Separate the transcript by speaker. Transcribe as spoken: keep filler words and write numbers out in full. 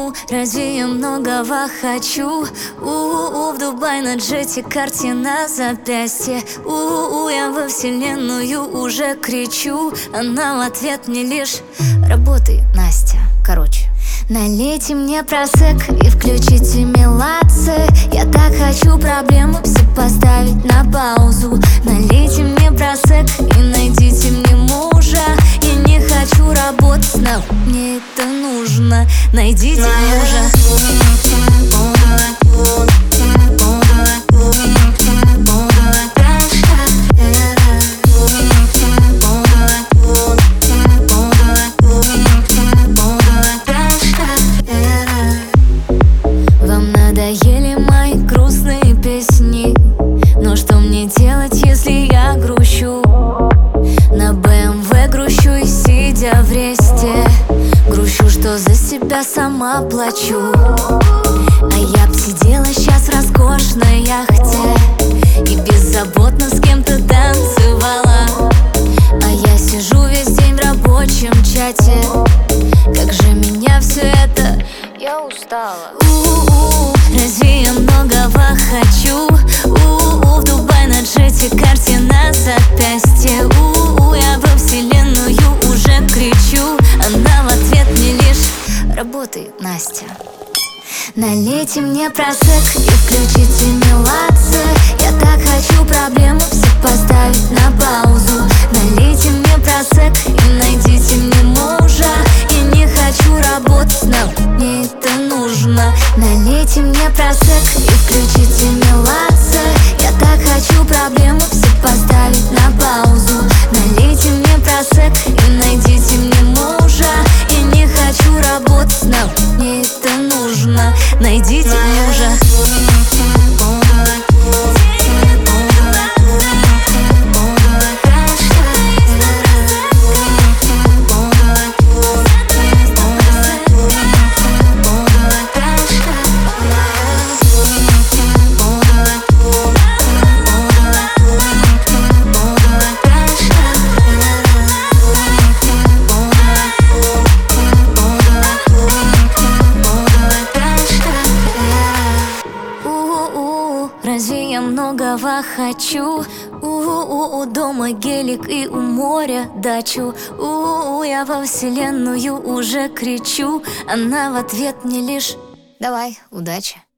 Speaker 1: У-у-у, разве я многого хочу? У-у-у, в Дубай на джете, карте на запястье. У-у-у, я во вселенную уже кричу. Она в ответ мне лишь: работай, Настя. Короче, налейте мне просек и включите меладзе. Я так хочу проблемы все поставить на паузу. Налейте мне просек и найдите мне мужа. Я не хочу работать, но мне это нужно. Найдите мужа. Надоели мои грустные песни, но что мне делать, если я грущу? На бэ эм вэ грущу и сидя в ресте. Грущу, что за себя сама плачу. А я б сидела сейчас в роскошной яхте и беззаботно с кем-то танцевала. А я сижу весь день в рабочем чате. Как же меня все это... Я устала. У-у-у, разве я многого хочу? У-у-у, в Дубай на джете, карте на запястье. У-у-у, я во вселенную уже кричу. Она в ответ мне лишь: работай, Настя. Налейте мне просек и включите меладзе. Я так хочу проблемы все поставить на паузу. Налейте мне просек и найдите мне мужа. Я не хочу работать, но мне это нужно. Налейте мне просек и включите меладзе. Я так хочу проблемы все поставить на паузу. Налейте мне просек и найдите мне мужа. Я не хочу работать, но мне это нужно. Найдите мужа. Разве я многого хочу? У-у-у, дома гелик и у моря дачу. У-у-у, я во вселенную уже кричу. Она в ответ мне лишь: давай, удачи.